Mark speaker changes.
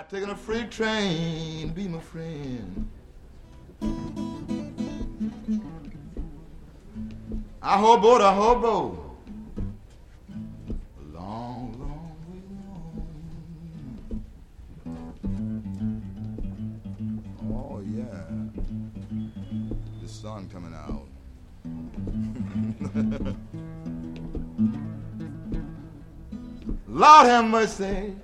Speaker 1: Taking a freight train, be my friend. I hobo, a long, long way long. Oh yeah, the sun coming out. Lord have mercy.